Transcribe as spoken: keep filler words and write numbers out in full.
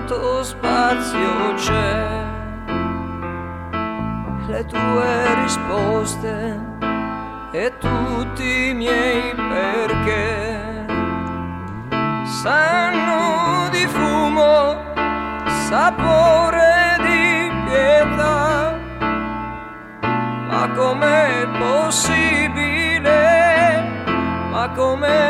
quanto spazio c'è, le tue risposte e tutti i miei perché sanno di fumo, sapore di pietà. Ma com'è possibile, ma com'è